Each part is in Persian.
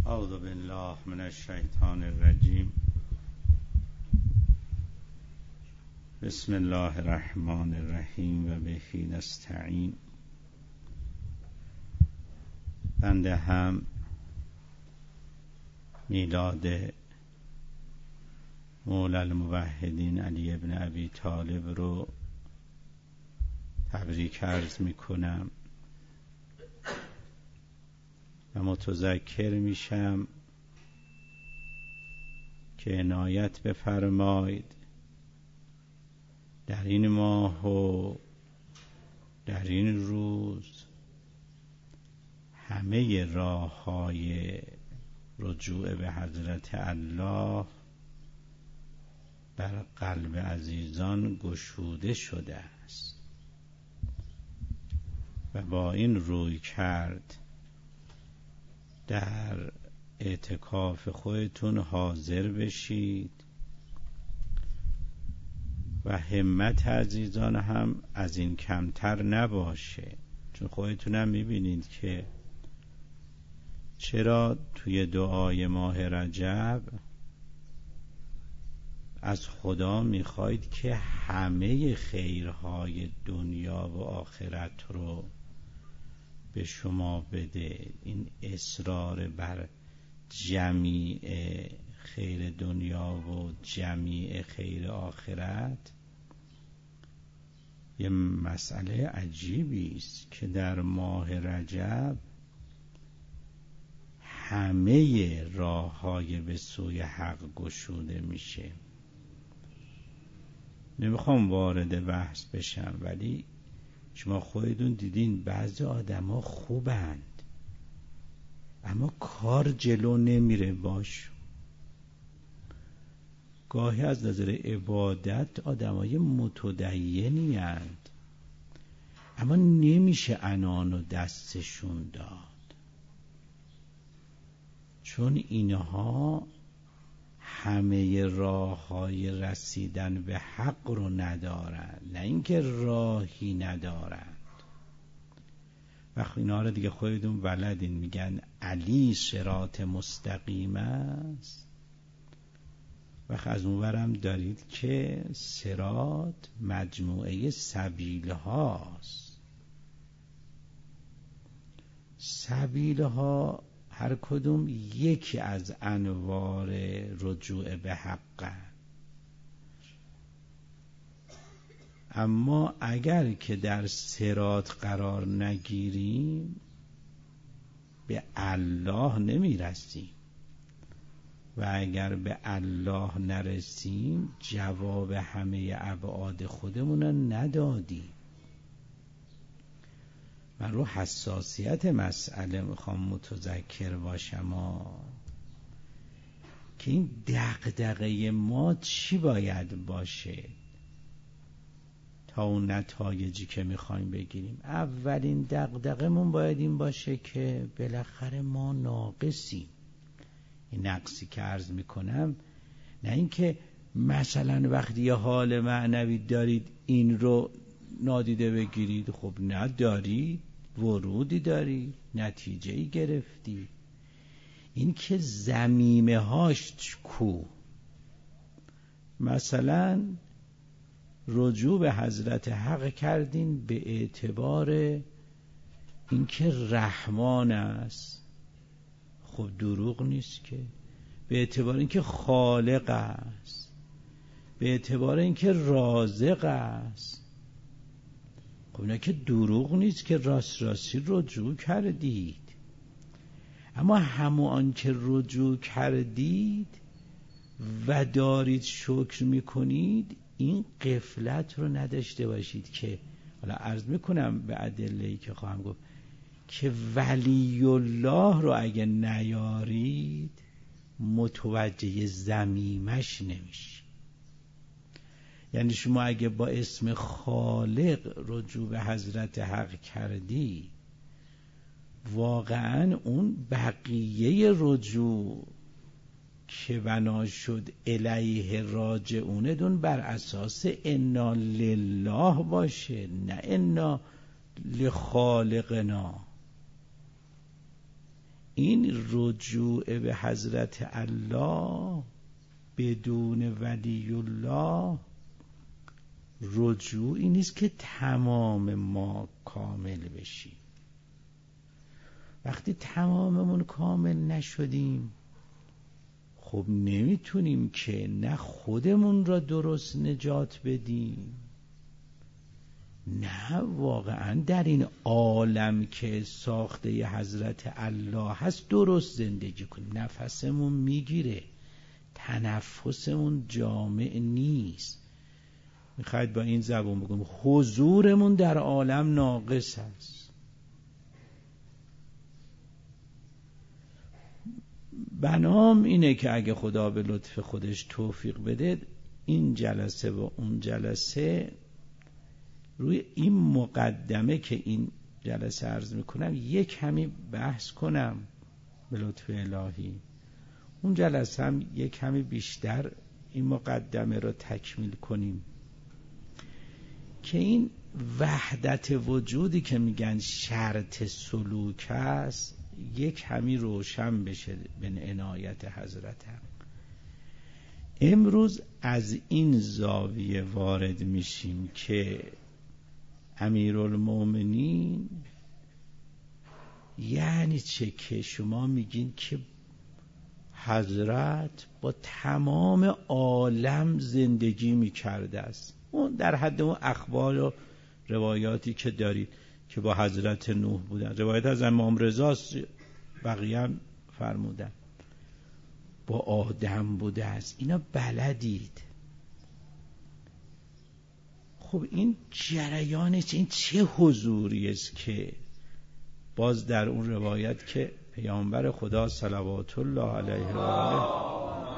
اعوذ بالله من الشیطان الرجیم. بسم الله الرحمن الرحیم و به نستعین. بنده هم میلاد مولا الموحدین علی ابن ابی طالب رو تبریک عرض میکنم و متذکر میشم که عنایت بفرمایید در این ماه و در این روز همه راه‌های رجوع به حضرت الله بر قلب عزیزان گشوده شده است و با این روی کرد در اعتکاف خودتون حاضر بشید و همت عزیزان هم از این کمتر نباشه، چون خودتون هم میبینید که چرا توی دعای ماه رجب از خدا میخواید که همه خیرهای دنیا و آخرت رو به شما بده. این اصرار بر جمیع خیر دنیا و جمیع خیر آخرت یه مسئله عجیبی است که در ماه رجب همه راه‌های به سوی حق گشوده میشه. نمیخوام وارد بحث بشم، ولی شما خودتون دیدین بعضی آدما خوبند اما کار جلو نمیره باش. گاهی از نظر عبادت آدمای متدینی اند اما نمیشه عنان و دستشون داد، چون اینها همه راه‌های رسیدن به حق رو ندارند، نه اینکه راهی ندارند. وقتی اینا رو دیگه خودتون بلدین، میگن علی صراط مستقیم است. وقت از اونورم دارید که صراط مجموعه سبیل هاست. سبیل ها هر کدوم یکی از انوار رجوع به حق. اما اگر که در صراط قرار نگیریم به الله نمیرسیم و اگر به الله نرسیم جواب همه ابعاد خودمون رو ندادیم. من رو حساسیت مسئله میخوام متذکر باشم که این دغدغه ما چی باید باشه تا اون نتایجی که میخوایم بگیریم. اولین دغدغه‌مون باید این باشه که بالاخره ما ناقصیم. این نقصی که عرض میکنم نه اینکه مثلا وقتی یه حال معنوی دارید این رو نادیده بگیرید. خب نداری، ورودی داری، نتیجه‌ای گرفتی. این که زمیمه هاش کو، مثلا رجوع به حضرت حق کردین به اعتبار اینکه رحمان است. خب دروغ نیست که. به اعتبار اینکه خالق است، به اعتبار اینکه رازق است. خب اینا که دروغ نیست که راست راستی رجوع کردید. اما همون که رجوع کردید و دارید شکر میکنید، این غفلت رو نداشته باشید که حالا عرض میکنم به ادله‌ای که خواهم گفت که ولی الله رو اگه نیارید متوجه ضمیمش نمیشه. یعنی شما اگه با اسم خالق رجوع به حضرت حق کردی، واقعا اون بقیه رجوع که بنا شد الیه راجعون دون بر اساس انا لله باشه، نه انا لخالقنا. این رجوع به حضرت الله بدون ولی الله رجوعی نیست که تمام ما کامل بشیم. وقتی تماممون کامل نشدیم خب نمیتونیم که نه خودمون را درست نجات بدیم، نه واقعا در این عالم که ساخته ی حضرت الله هست درست زندگی کنیم. نفسمون میگیره، تنفسمون جامع نیست. میخواید با این زبان بگم حضورمون در عالم ناقص است. بنام اینه که اگه خدا به لطف خودش توفیق بده این جلسه و اون جلسه روی این مقدمه که این جلسه عرض میکنم یک کمی بحث کنم به لطف الهی، اون جلسه هم یک کمی بیشتر این مقدمه رو تکمیل کنیم که این وحدت وجودی که میگن شرط سلوک است یک کمی روشن بشه به عنایت حضرت هم. امروز از این زاویه وارد میشیم که امیرالمومنین یعنی چه که شما میگین که حضرت با تمام عالم زندگی میکرده است. اون در حد اون اخبار و روایاتی که دارید که با حضرت نوح بودن، روایت از امام رضاست، بقیه هم فرمودن با آدم بوده است. اینا بلدید. خب این جریانش این چه حضوری است که باز در اون روایت که پیامبر خدا صلوات الله علیه و آله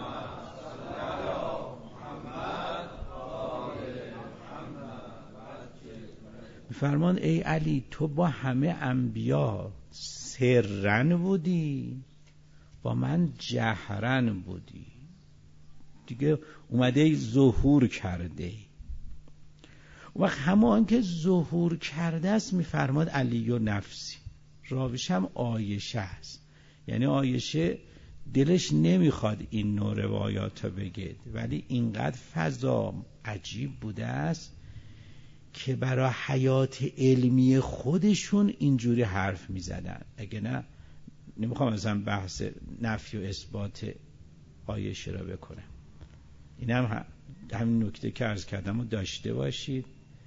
می‌فرمان ای علی تو با همه انبیا سرن بودی، با من جهرن بودی. دیگه اومده ظهور کرده. و همان که ظهور کرده است می‌فرماد علی و نفسی. راویش هم عایشه است. یعنی عایشه دلش نمیخواد این نوع روایات رو بگه، ولی اینقدر فضا عجیب بوده است که برای حیات علمی خودشون اینجوری حرف میزدن. اگه نه نمیخوام مثلا بحث نفی و اثبات عایشه را بکنم. این هم همین نکته که عرض کردم رو داشته باشید.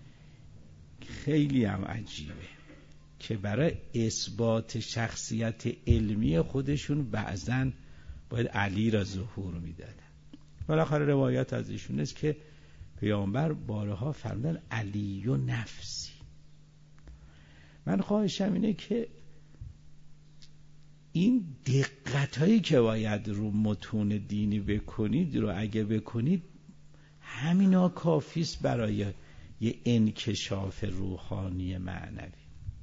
خیلی هم عجیبه که برای اثبات شخصیت علمی خودشون بعضن باید علی را ظهور میدادن. بالاخره روایات از ایشون است که پیامبر بارها فرمودن علی و نفسی. من خواهشم اینه که این دقتایی که باید رو متون دینی بکنید رو اگه بکنید همینا کافیست برای یه انکشاف روحانی معنوی.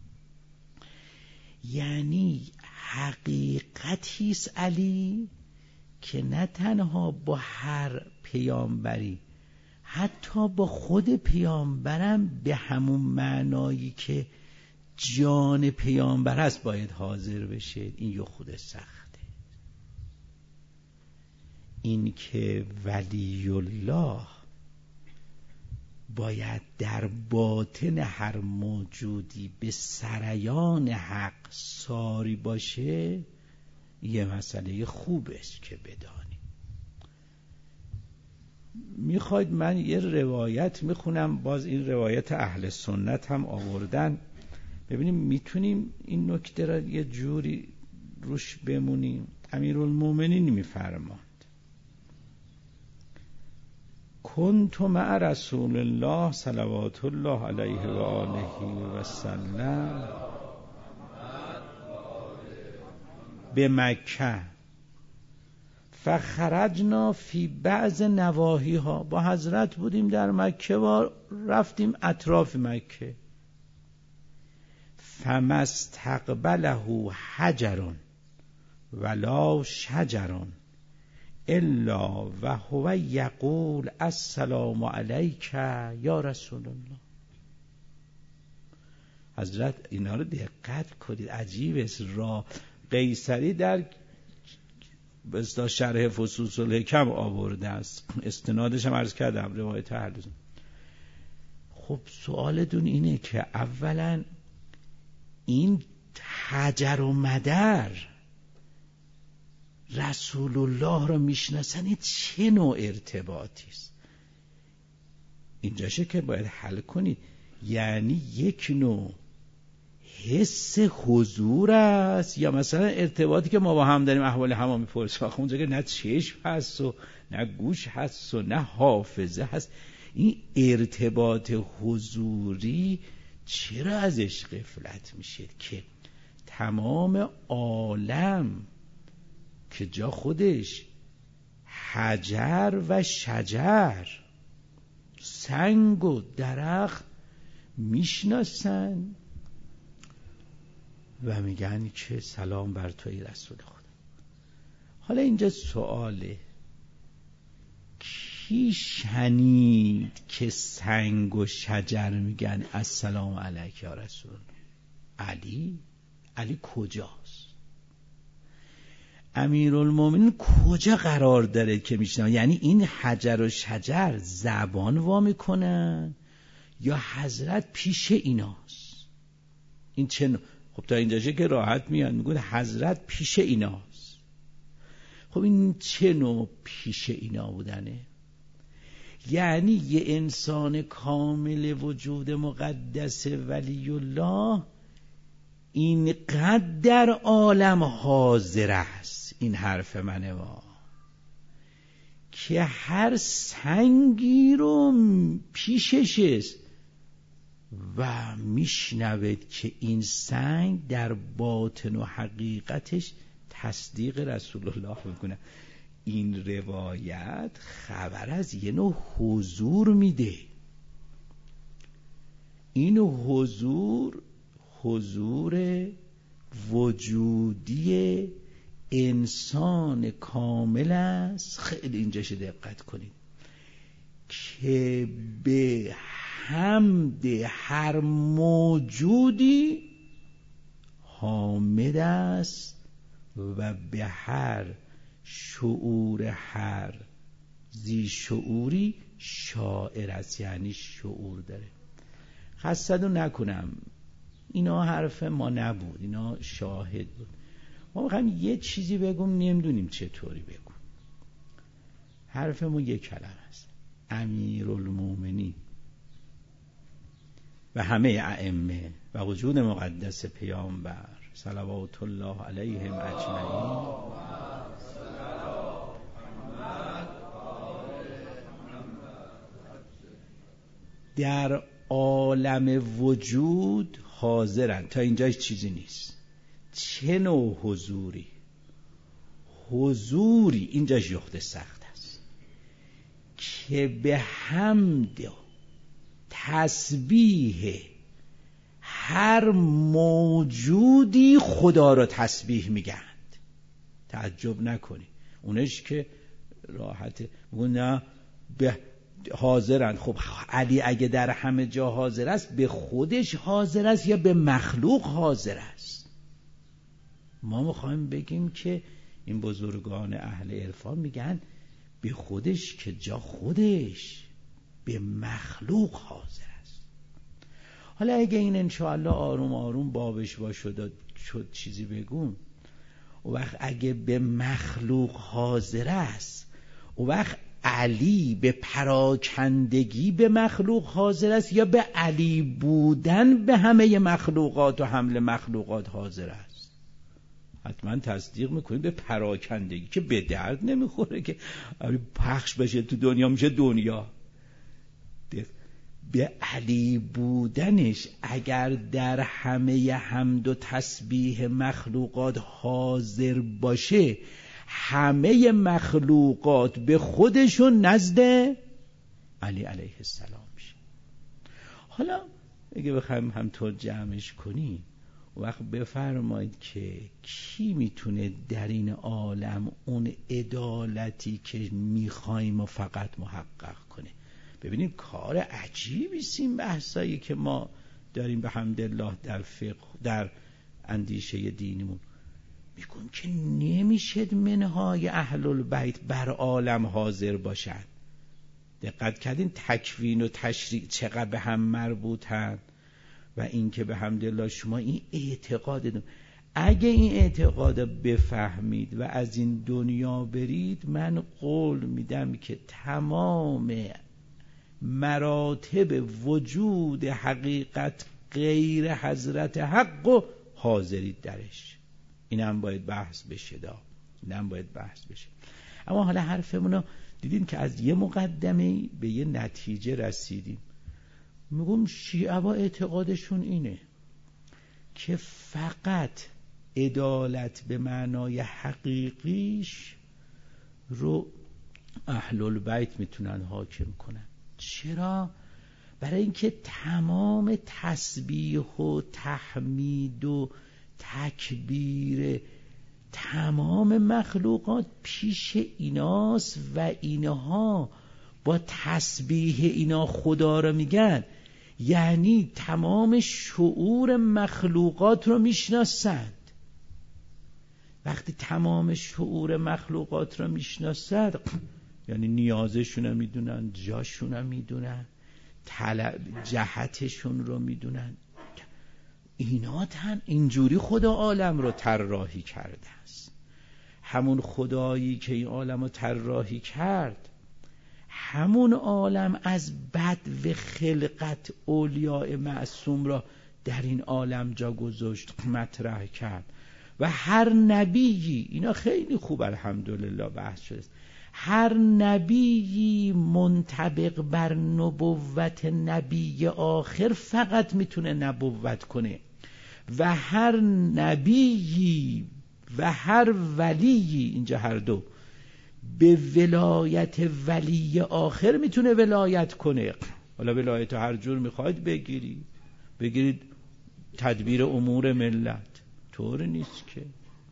یعنی حقیقتیست علی که نه تنها با هر پیامبری، حتی با خود پیامبرم به همون معنایی که جان پیامبر است باید حاضر بشه. این یه خود سخته. این که ولی الله باید در باطن هر موجودی به سریان حق ساری باشه یه مسئله خوب است که بدانیم. میخواید من یه روایت میخونم، باز این روایت اهل سنت هم آوردن، ببینیم میتونیم این نکته را یه جوری روش بمونیم. امیرالمومنین میفرماند کنت مع رسول الله صلوات الله علیه و آله و سلم به مکه فخرجنا فی بعض نواحیها. با حضرت بودیم در مکه و رفتیم اطراف مکه. فمستقبله حجر ولا شجر الا و هو یقول السلام علیک یا رسول الله. حضرت اینا رو دقت کنید، عجیب است. قیصری در بستا شرح فصوص الحکم آورده است، استنادش هم عرض کردم روایت هر. خب سوالتون اینه که اولا این حجر و مدر رسول الله را میشناسن، این چه نوع ارتباطی است؟ اینجاشه که باید حل کنید. یعنی یک نوع حس حضور است یا مثلا ارتباطی که ما با هم داریم احوال هم میپرسیم، آخه اونجا که نه چشم هست و نه گوش هست و نه حافظه هست، این ارتباط حضوری چرا ازش غفلت میشه که تمام عالم که جا خودش حجر و شجر، سنگ و درخت میشناسن و میگن که سلام بر توی رسول خدا. حالا اینجا سواله، کی شنید که سنگ و شجر میگن السلام علیک یا رسول؟ علی کجاست؟ امیرالمومنین کجا قرار داره که میشنن؟ یعنی این حجر و شجر زبان وا میکنن یا حضرت پیش ایناست؟ این چه خب تا اینجاشه که راحت میان میگن حضرت پیش ایناست. خب این چه نوع پیش اینا بودنه؟ یعنی یه انسان کامل وجود مقدس ولی الله اینقدر در عالم حاضر است، این حرف منه که هر سنگی رو پیشش است و میشنوید که این سنگ در باطن و حقیقتش تصدیق رسول الله میکنه. این روایت خبر از یه نوع حضور میده. این حضور وجودی انسان کامل است. خیلی اینجاش دقت کنید که به حمد هر موجودی حامد است و به هر شعور هر ذی شعوری شاعر است، یعنی شعور داره. خستدو نکنم، اینا حرف ما نبود، اینا شاهد بود. ما میخوایم یه چیزی بگم، نمیدونیم چطوری بگم. حرفمون یک کلمه است: امیرالمومنین و همه ائمه و وجود مقدس پیامبر صلوات الله علیهم اجمعین در عالم وجود حاضرن. تا اینجا هیچ چیزی نیست. چه نوع حضوری اینجا یخت سخت است که به حمد تسبیح هر موجودی خدا را تسبیح میگند. تعجب نکنی، اونش که راحته میگن نه به حاضرن. خب علی اگه در همه جا حاضر است، به خودش حاضر است یا به مخلوق حاضر است؟ ما میخوایم بگیم که این بزرگان اهل عرفان میگن به خودش که جا خودش، به مخلوق حاضر است. حالا اگه این انشاءالله آروم آروم بابش با شد چیزی بگم، و وقت اگه به مخلوق حاضر است، و وقت علی به پراکندگی به مخلوق حاضر است یا به علی بودن به همه مخلوقات و حمل مخلوقات حاضر است؟ حتما تصدیق میکنید به پراکندگی که به درد نمیخوره که پخش بشه تو دنیا میشه دنیا. به علی بودنش اگر در همه حمد و تسبیح مخلوقات حاضر باشه، همه مخلوقات به خودشون نزد علی علیه السلام میشه. حالا اگه بخوایم همطور جمعش کنیم، وقت بفرمایید که کی میتونه در این عالم اون عدالتی که میخوایم و فقط محقق کنه؟ ببینید کار عجیبی است این بحثایی که ما داریم به حمدالله در فقه، در اندیشه دینمون. میگن که نمیشه منهای اهل البیت بر عالم حاضر باشن. دقت کردین تکوین و تشریع چقدر به هم مربوطن و این که به حمدالله شما این اعتقاد، اگه این اعتقاد بفهمید و از این دنیا برید، من قول میدم که تمام مراتب وجود حقیقت غیر حضرت حق و حاضرید درش. اینم باید بحث بشه اینم باید بحث بشه. اما حالا حرفمونو دیدین که از یه مقدمه به یه نتیجه رسیدیم. میگم شیعه با اعتقادشون اینه که فقط عدالت به معنای حقیقیش رو اهل البیت میتونن حاکم کنن. چرا؟ برای اینکه تمام تسبیح و تحمید و تکبیر تمام مخلوقات پیش ایناست و اینها با تسبیح اینا خدا رو میگن، یعنی تمام شعور مخلوقات رو میشناسند. وقتی تمام شعور مخلوقات رو میشناسند یعنی نیازشون رو میدونن، جاشون رو میدونن، جهتشون رو میدونن. اینا اینجوری خدا عالم رو طراحی کرده است. همون خدایی که این عالم رو طراحی کرد، همون عالم از بدو خلقت اولیاء معصوم را در این عالم جا گذاشت، مطرح کرد و هر نبیی، اینا خیلی خوب الحمدلله بحث شده، هر نبیی منطبق بر نبوت نبی آخر فقط میتونه نبوت کنه و هر نبیی و هر ولیی، اینجا هر دو، به ولایت ولی آخر میتونه ولایت کنه. حالا ولایت هر جور میخواید بگیرید تدبیر امور ملت، طور نیست که.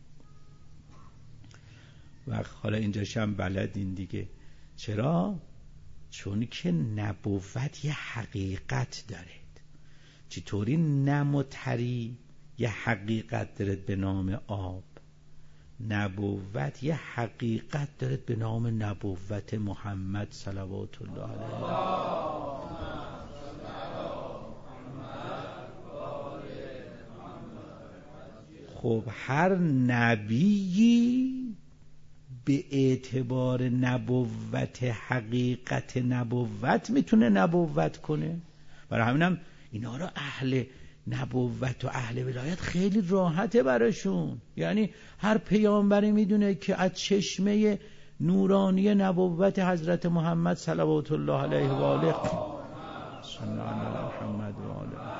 و حالا اینجاش هم بلدین دیگه. چرا؟ چون که نبوت یه حقیقت داره. چطوری نموتری یه حقیقت داره به نام آب، نبوت یه حقیقت داره به نام نبوت محمد صلوات الله علیه. خب هر نبیی به اعتبار نبوت حقیقت نبوت میتونه نبوت کنه. برای همینم اینا رو اهل نبوت و اهل ولایت خیلی راحته براشون. یعنی هر پیامبری میدونه که از چشمه نورانی نبوت حضرت محمد صلوات الله علیه و آله صلی الله علی محمد و آله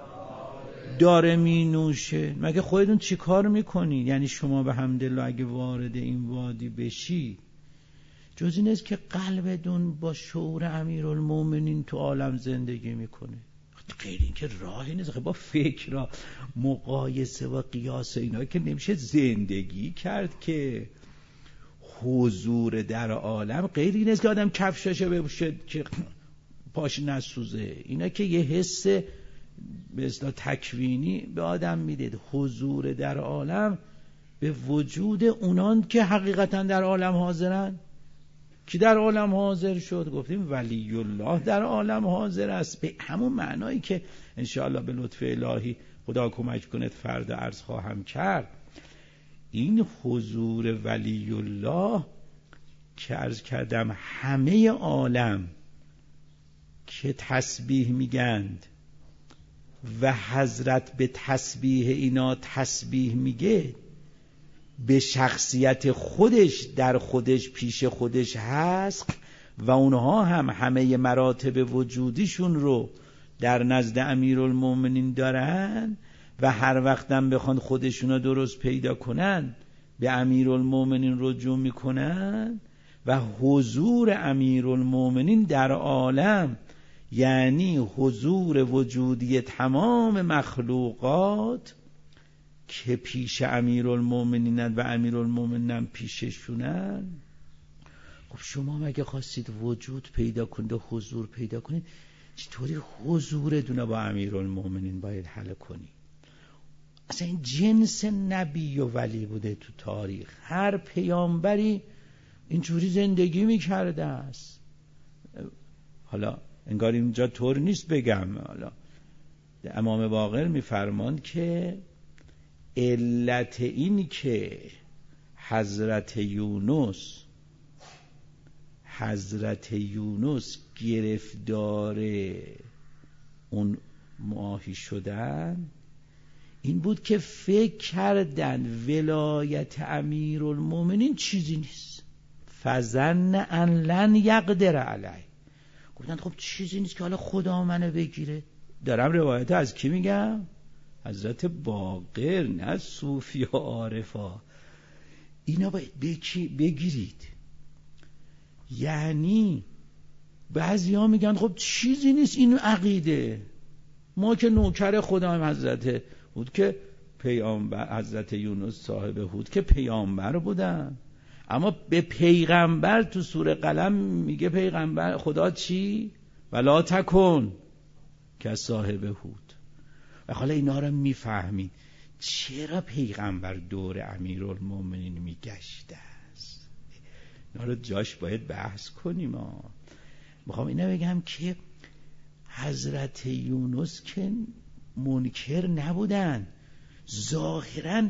داره می نوشه. مگه خودتون چی کار میکنید؟ یعنی شما به حمدالله اگه وارد این وادی بشید، جز این است که قلبتون با شعور امیرالمومنین تو عالم زندگی میکنه. غیر این که راهی نیست. با فکر را مقایسه و قیاس اینا که نمیشه زندگی کرد که. حضور در عالم غیر این است که آدم کفشاشو بپوشه که پاش نسوزه. اینا که یه حس به اصطلاح تکوینی به آدم میده. حضور در عالم به وجود اونان که حقیقتا در عالم حاضرن. کی در عالم حاضر شد؟ گفتیم ولی الله در عالم حاضر است، به همون معنایی که انشاءالله به لطف الهی خدا کمک کنه فردا عرض خواهم کرد. این حضور ولی الله که عرض کردم همه عالم که تسبیح میگند و حضرت به تسبیح اینا تسبیح میگه، به شخصیت خودش در خودش پیش خودش هست و اونها هم همه مراتب وجودیشون رو در نزد امیرالمومنین دارن و هر وقتم بخوان خودشونو درست پیدا کنن به امیرالمومنین رجوع میکنن و حضور امیرالمومنین در عالم یعنی حضور وجودی تمام مخلوقات که پیش امیرالمومنینن و امیرالمومنین پیششونن. خب شما مگه خواستید وجود پیدا کنید و حضور پیدا کنید، چطوری حضورتون با امیرالمومنین باید حل کنید؟ اصلا این جنس نبی و ولی بوده تو تاریخ. هر پیامبری اینجوری زندگی میکرده است. حالا انگار اینجا طور نیست بگم. حالا امام باقر میفرمان که علت این که حضرت یونس گرفتار اون ماهی شدن این بود که فکر کردن ولایت امیرالمومنین چیزی نیست. فظن ان لن یقدر علیه، گفتن خب چیزی نیست که حالا خدا منو بگیره. دارم روایت از کی میگم؟ حضرت باقر، نه صوفی و عارفا. اینا باید بگیرید. یعنی بعضی ها میگن خب چیزی نیست این عقیده، ما که نوکر خدا هم حضرت هود که پیامبر، حضرت یونس صاحب هود که پیامبر بودن، اما به پیغمبر تو سوره قلم میگه پیغمبر خدا چی؟ ولا تکن که صاحب هود. و حالا اینا رو میفهمید چرا پیغمبر دور امیرالمومنین میگشته است. اینا رو جاش باید بحث کنیم. میخوام اینا بگم که حضرت یونس که منکر نبودن، ظاهراً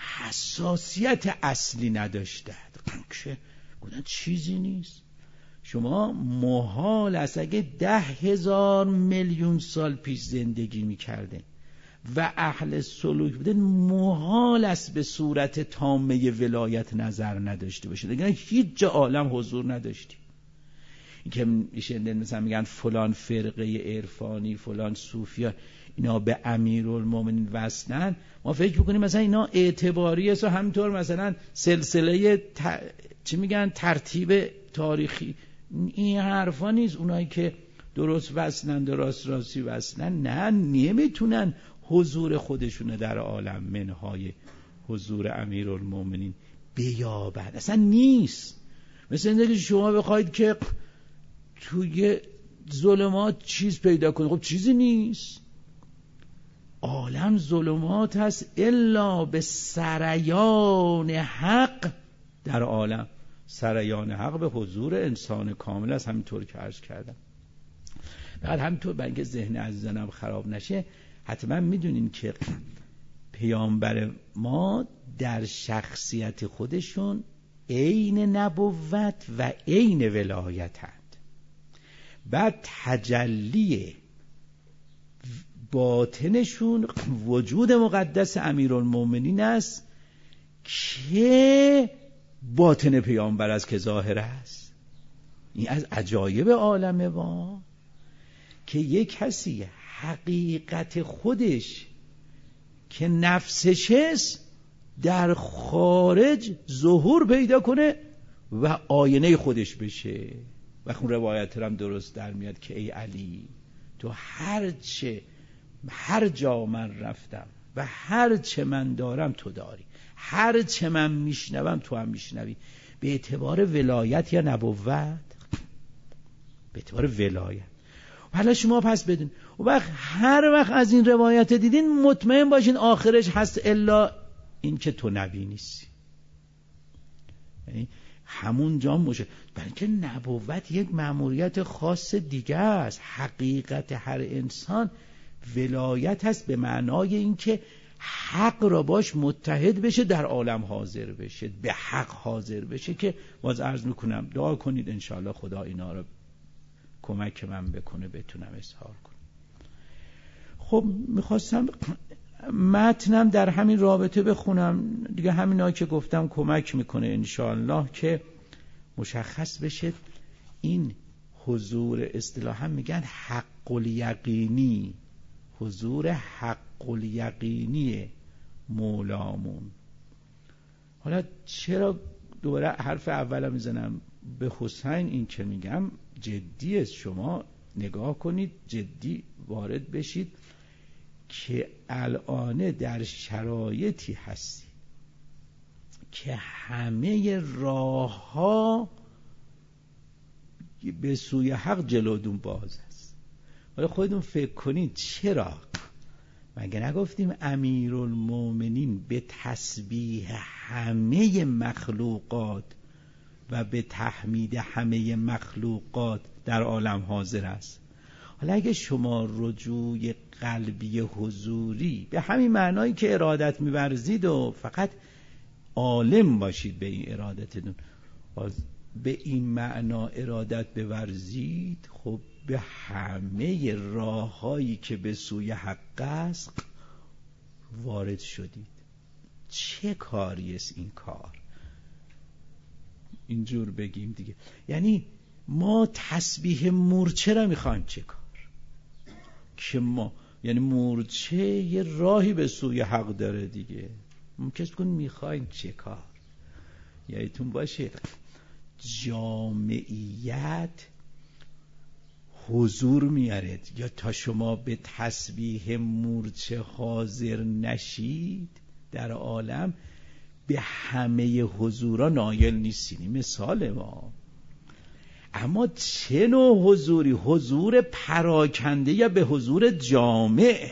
حساسیت اصلی نداشتند که گفتن چیزی نیست. شما محال است اگه 10,000 میلیون سال پیش زندگی میکردن و اهل سلوک بودن، محال است به صورت تامه ولایت نظر نداشته باشه. دیگه هیچ جا عالم حضور نداشتی. این که میشه مثلا میگن فلان فرقه عرفانی، فلان صوفیا اینا به امیرالمومنین وصلن، ما فکر میکنیم مثلا اینا اعتباری است و همینطور مثلا سلسله چی میگن ترتیب تاریخی. این حرفا نیست. اونایی که درست وصلن، راستی وصلن، نه نمیتونن حضور خودشونه در عالم منهای حضور امیرالمومنین بیابن. اصلا نیست. مثل اینکه شما بخواید که توی ظلمات چیز پیدا کنید، خب چیزی نیست. عالم ظلمات هست الا به سریان حق. در عالم سریان حق به حضور انسان کامل است. همینطور که عرض کردم. بعد همینطور برای اینکه ذهن عزیزانم خراب نشه، حتما میدونین که پیامبر ما در شخصیت خودشون عین نبوت و عین ولایتند. بعد تجلی باطنشون وجود مقدس امیرالمومنین است که باطن پیامبر است که ظاهر است. این از عجایب عالم ما که یک کسی حقیقت خودش که نفسش است در خارج ظهور پیدا کنه و آینه خودش بشه. و خون روایت هم درست در میاد که ای علی، تو هر جا من رفتم و هر چه من دارم تو داری، هر چه من میشنوم تو هم میشنوی. به اعتبار ولایت یا نبوت؟ به اعتبار ولایت. حالا شما پس بدون و هر وقت از این روایت دیدین مطمئن باشین آخرش هست الا این که تو نبی نیستی. یعنی همون جا موشه. بلکه نبوت یک مأموریت خاص دیگه است. حقیقت هر انسان ولایت هست به معنای این که حق را باش متحد بشه، در عالم حاضر بشه، به حق حاضر بشه. که باز عرض میکنم دعا کنید انشاءالله خدا اینا را کمک من بکنه بتونم اظهار کنم. خب میخواستم متنم در همین رابطه بخونم دیگه. همینا که گفتم کمک میکنه انشاءالله که مشخص بشه این حضور اصطلاحا میگن حق الیقینی، حضور حق الیقینی مولامون. حالا چرا دوباره حرف اولم میزنم به حسین؟ این که میگم جدی است. شما نگاه کنید، جدی وارد بشید که الان در شرایطی هستی که همه راه ها به سوی حق جلودون باز است. ولی خودتون فکر کنید چرا مگه نگفتیم امیرالمومنین به تسبیح همه مخلوقات و به تحمید همه مخلوقات در عالم حاضر است؟ حالا اگه شما رجوع قلبی حضوری به همین معنایی که ارادت می‌ورزید و فقط عالم باشید به این ارادتتون، به این معنا ارادت بورزید، خب به همه راه‌هایی که به سوی حق است وارد شدید. چه کاری است این کار؟ اینجور بگیم دیگه، یعنی ما تسبیح مورچه را میخوایم. چه کار که ما، یعنی مورچه یه راهی به سوی حق داره دیگه، ممکنه کن میخوایم چه کار. یادتون باشه جامعیت حضور میاره، یا تا شما به تسبیح مورچه حاضر نشید در عالم به همه حضورا نایل نیستین. مثال ما، اما چه نوع حضوری؟ حضور پراکنده یا به حضور جامع؟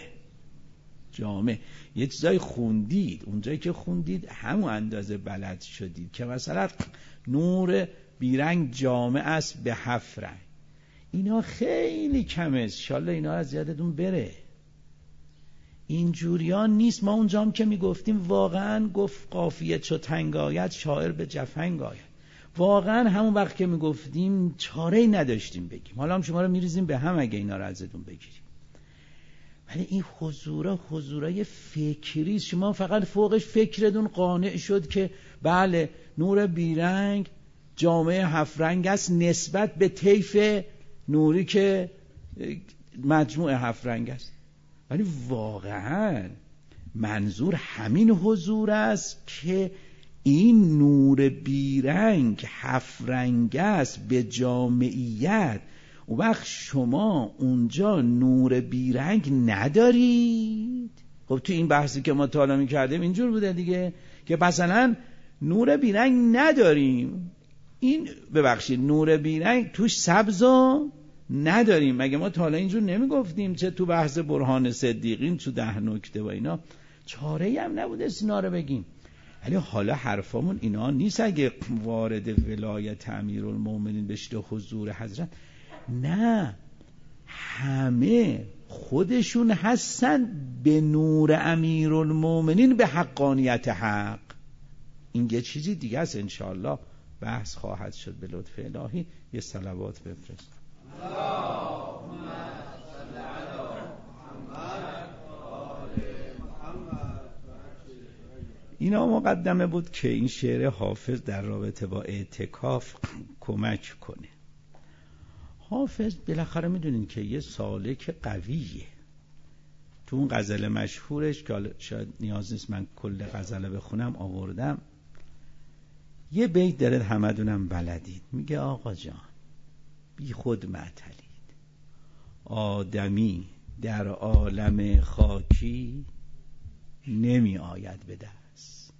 یه چیزای خوندید، اونجایی که خوندید همون اندازه بلد شدید که مثلا نور بیرنگ جامع است به 7 رنگ. اینا خیلی کمه، انشالله اینا از یادتون بره. اینجوریان نیست. ما اونجام که میگفتیم واقعا گفت قافیه چو تنگ آید شاعر به جفنگ آید، واقعا همون وقت که میگفتیم چاره‌ای نداشتیم بگیم. حالا هم شما رو میریزیم به هم اگه اینا رو ازتون بگیریم. ولی این حضورای فکری، شما فقط فوقش فکرتون قانع شد که بله نور بیرنگ جامعه 7 رنگ است نسبت به طیف نوری که مجموعه 7 رنگ است. ولی واقعا منظور همین حضور است که این نور بیرنگ 7 رنگ است به جامعیت. اون وقت شما اونجا نور بیرنگ ندارید. خب تو این بحثی که ما تا حالا می‌کردیم اینجور بوده دیگه، که مثلا نور بیرنگ نداریم، این ببخشید نور بیرنگ توش سبزو نداریم. مگه ما تا حالا اینجور نمیگفتیم؟ چه تو بحث برهان صدیقین تو 10 نکته و اینا چاره‌ای هم نبوده اینا رو بگیم. ولی حالا حرفامون اینا نیست. اگه وارد ولایت امیرالمومنین بشید حضور حضرت، نه، همه خودشون هستن به نور امیرالمومنین به حقانیت حق. این یه چیزی دیگه است، انشاءالله بحث خواهد شد به لطف الهی. یه صلوات بفرست. اینا مقدمه بود که این شعر حافظ در رابطه با اعتکاف کمک کنه. حافظ بالاخره میدونین که یه سالک قویه. تو اون غزل مشهورش که شاید نیاز نیست من کل غزل بخونم آوردم، یه بیت داره همدونم بلدید. میگه آقا جان بی خود معطلید، آدمی در عالم خاکی نمی آید به دست،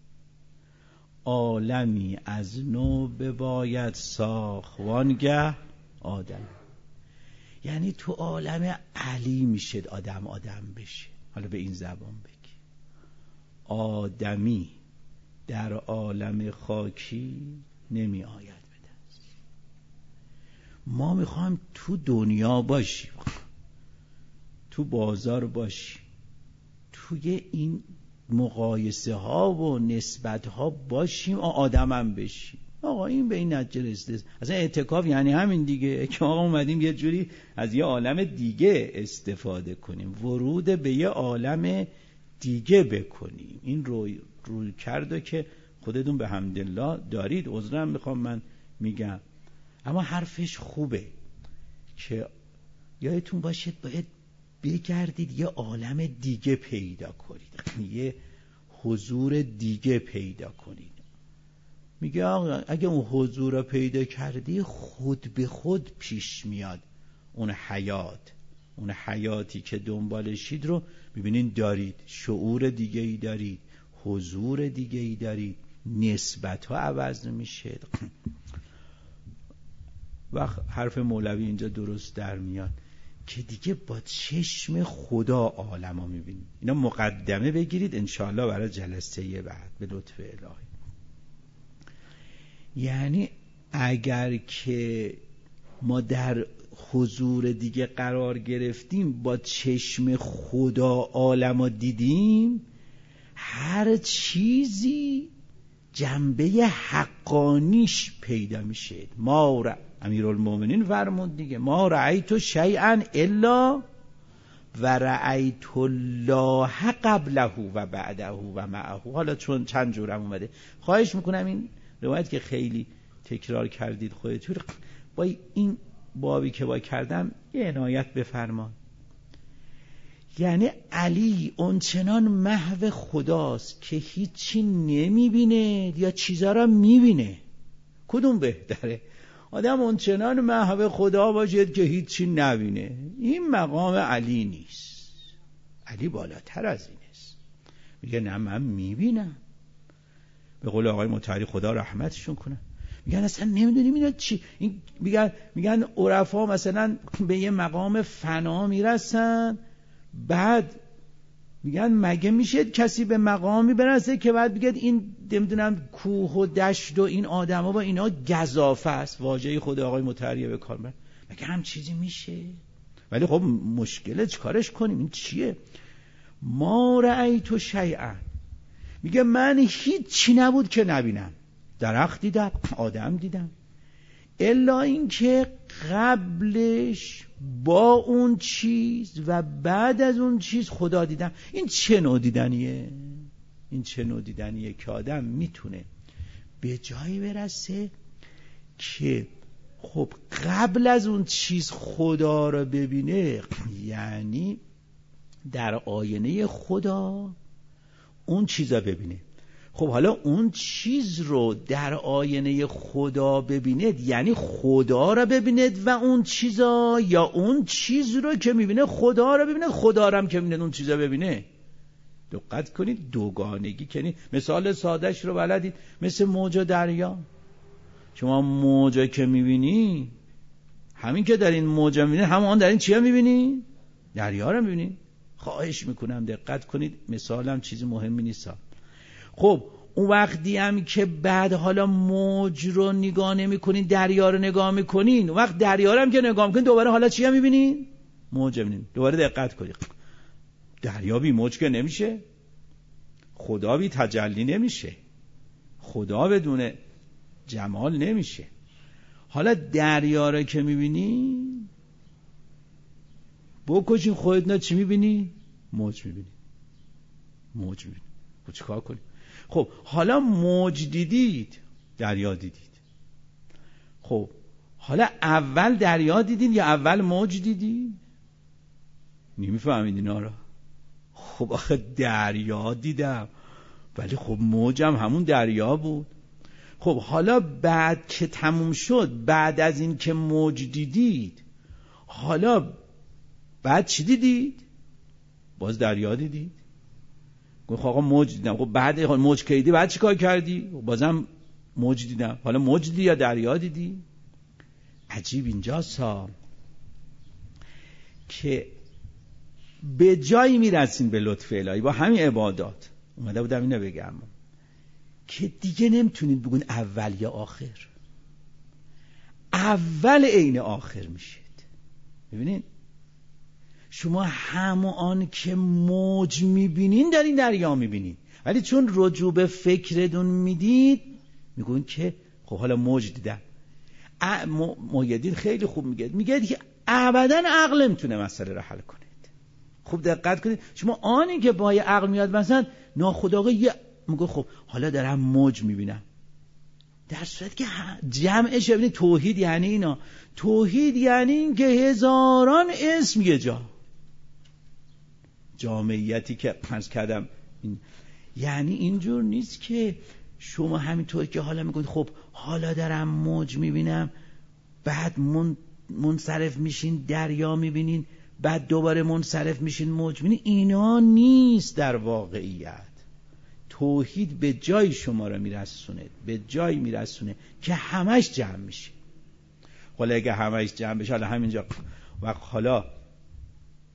عالمی از نو بباید ساخت وانگه آدم. یعنی تو عالم علی میشه آدم بشه. حالا به این زبان بگی آدمی در عالم خاکی نمی آید به دست. ما میخوایم تو دنیا باشیم، تو بازار باشیم، توی این مقایسه ها و نسبت ها باشیم، آدم هم بشیم. آقا این به این نتیجه رسیده. اصلا اعتکاف یعنی همین دیگه که آقا اومدیم یه جوری از یه عالم دیگه استفاده کنیم، ورود به یه عالم دیگه بکنیم. این روی کرده که خودتون به حمدالله دارید. عذرم میخوام من میگم، اما حرفش خوبه که یادتون باشید باید بگردید یه عالم دیگه پیدا کنید، یه حضور دیگه پیدا کنید. میگه آقا اگه اون حضور رو پیدا کردی خود به خود پیش میاد اون حیاتی که دنبالشید رو ببینین دارید، شعور دیگه ای دارید، حضور دیگه ای دارید، نسبت ها عوض میشه. وقت حرف مولوی اینجا درست در میاد، که دیگه با چشم خدا عالمو میبینید. اینا مقدمه بگیرید انشاءالله برای جلسه بعد به لطف الهی. یعنی اگر که ما در حضور دیگه قرار گرفتیم، با چشم خدا عالمو دیدیم، هر چیزی جنبه حقانیش پیدا میشه. امیرالمومنین فرمود دیگه، ما رأیت شیئا الا و رأیت الله قبله و بعده و معه. حالا چون چند جورم اومده، خواهش میکنم این روایت که خیلی تکرار کردید خودتون، با این بابی که با کردم یه عنایت بفرمایید. یعنی علی اونچنان محو خداست که هیچی نمیبینه یا چیزا را میبینه. کدوم بهتره؟ آدم اونچنان محو خدا باشد که هیچی نبینه. این مقام علی نیست. علی بالاتر از این است. میگه نه من میبینم. به قول آقای مطهری خدا رحمتشون کنه، میگن اصلا نمیدونیم اینا چی. میگن عرفا مثلا به یه مقام فنا میرسن، بعد میگن مگه میشه کسی به مقامی برسه که بعد بگید این نمیدونم کوه و دشت و این آدما با اینا گزافه است. واژه خود آقای مطهری به کار میبره. مگه هم چیزی میشه؟ ولی خب مشکله چیکارش کنیم؟ این چیه؟ ما رأیت شیئا، میگه من هیچی نبود که نبینم. درخت دیدم، آدم دیدم، الا این که قبلش با اون چیز و بعد از اون چیز خدا دیدم. این چه نوع دیدنیه؟ این چه نوع دیدنیه که آدم میتونه به جایی برسه که خب قبل از اون چیز خدا رو ببینه، یعنی در آینه خدا اون چیزا ببینه. خب حالا اون چیز رو در آینه خدا ببیند یعنی خدا رو ببیند و اون چیزا، یا اون چیز رو که میبینه خدا رو ببینه، خدا رو هم که میبینه اون چیزا ببینه؟ دقت کنید، دوگانگی کنید. مثال سادهش رو بلدید، مثل موج دریا. شما موجا که میبینی، همین که در این موجا میبینی، همون در این چیا میبینی؟ دریا رو میبینی. خواهش میکنم دقت کنید، مثالم چیزی مهمی نیست. خب اون وقتی هم که بعد حالا موج رو نگاه نمی کنین، دریا رو نگاه میکنین، اون وقت دریا رو هم که نگاه میکنین دوباره حالا چی هم میبینین؟ موج میبینین. دوباره دقت کنید، دریا بی موج که نمیشه، خدا بی تجلی نمیشه، خدا بدون جمال نمیشه. حالا دریا رو که میبینین، بکشین خودتون چی میبینی؟ موج میبینی. موج میبینی. خب چیکار کنیم؟ خب حالا موج دیدید، دریا دیدید. خب حالا اول دریا دیدید یا اول موج دیدید؟ نمیفهمید اینا رو. خب آخه دریا دیدم، ولی خب موجم همون دریا بود. خب حالا بعد که تموم شد، بعد از این که موج دیدید، حالا بعد چی دیدید؟ باز دریا دیدید. گفت آقا موج دیدم. خب بعد موج که دیدی بعد چی کار کردی؟ بازم موج دیدم. حالا موج دیدی یا دریا دیدی؟ عجیب اینجاست که به جایی میرسین به لطف الهی با همین عبادات. اومده بودم اینو بگم که دیگه نمیتونید بگین اول یا آخر. اول عین آخر میشید. ببینید شما همون که موج میبینین در این دریا میبینید، ولی چون رجوع به فکرتون میدید میگون که خب حالا موج دیدم. محیدین خیلی خوب میگه که ابدا عقل نمیتونه مسئله رو حل کنید. خوب دقت کنید، شما آنی که با عقل میاد مثلا ناخودآگاه میگه خب حالا دارم موج میبینم، در صورت که جمعش ببینید توحید یعنی اینا. توحید یعنی این که هزاران اسم یه جا، جامعیتی که فرض کردم این. یعنی اینجور نیست که شما همینطور که حالا میگید خب حالا دارم موج میبینم، بعد منصرف میشین دریا میبینین، بعد دوباره منصرف میشین موج میبینین. اینا نیست در واقعیت. توحید به جای شما رو میرسونه، به جای میرسونه که همش جمع میشه. حالا اگه همش جمع بشه، حالا همینجا وقت حالا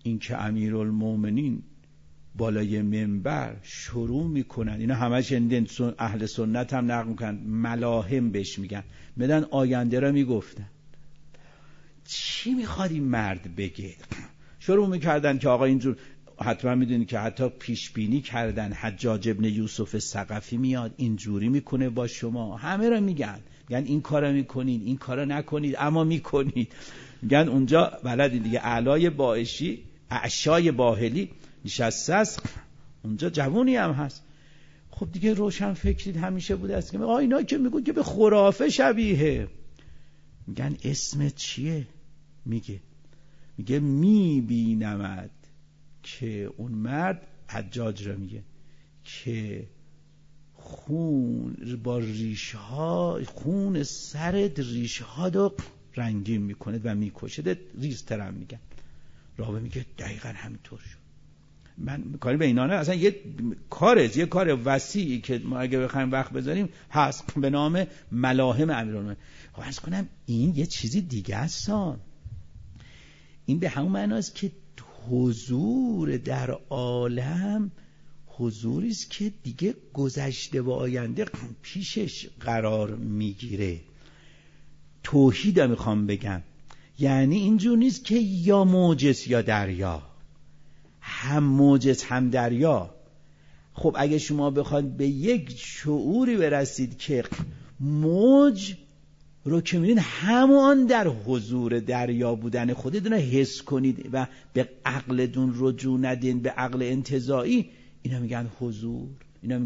این که امیرالمومنین بالای منبر شروع میکنن، اینا همش اهل سنت هم نقل میکنن، ملاهم بهش میگن، بدن آینده را میگفتن. چی میخواد این مرد بگه؟ شروع میکردن که آقا اینجور، حتما میدونید که حتی پیش بینی کردن حجاج ابن یوسف ثقفی میاد اینجوری میکنه با شما، همه را میگن این کارا میکنید، این کارا نکنید، اما میکنید. میگن اونجا بلدین دیگه، اعلای باعشی، اعشای باهلی نشسته است، اونجا جوونی هم هست. خب دیگه روشن فکرید همیشه بوده است که اینا که میگن که به خرافه شبیه. میگن اسمت چیه؟ میگه میبینمد که اون مرد حجاج را میگه که خون با ریشها، خون سرت ریشها رو رنگین میکنه و میکشده، ریزترم میگن. راوی میگه دقیقا همینطور شد. من کاری به اینا نه، اصلا یه کار وسیعی که ما اگه بخوایم وقت بذاریم هست به نام ملاهم امیرالمومنین. خب عرض کنم این یه چیزی دیگه است. این به همون معناست که حضور در عالم حضوری است که دیگه گذشته و آینده پیشش قرار میگیره. توحید میخوام بگم، یعنی اینجور نیست که یا موجز یا دریا، هم موجز هم دریا. خب اگه شما بخواید به یک شعوری برسید که موج رو که میدین همان در حضور دریا بودن خودتون حس کنید و به عقلتون رجوع ندین، به عقل انتزاعی، اینا میگن حضور، اینا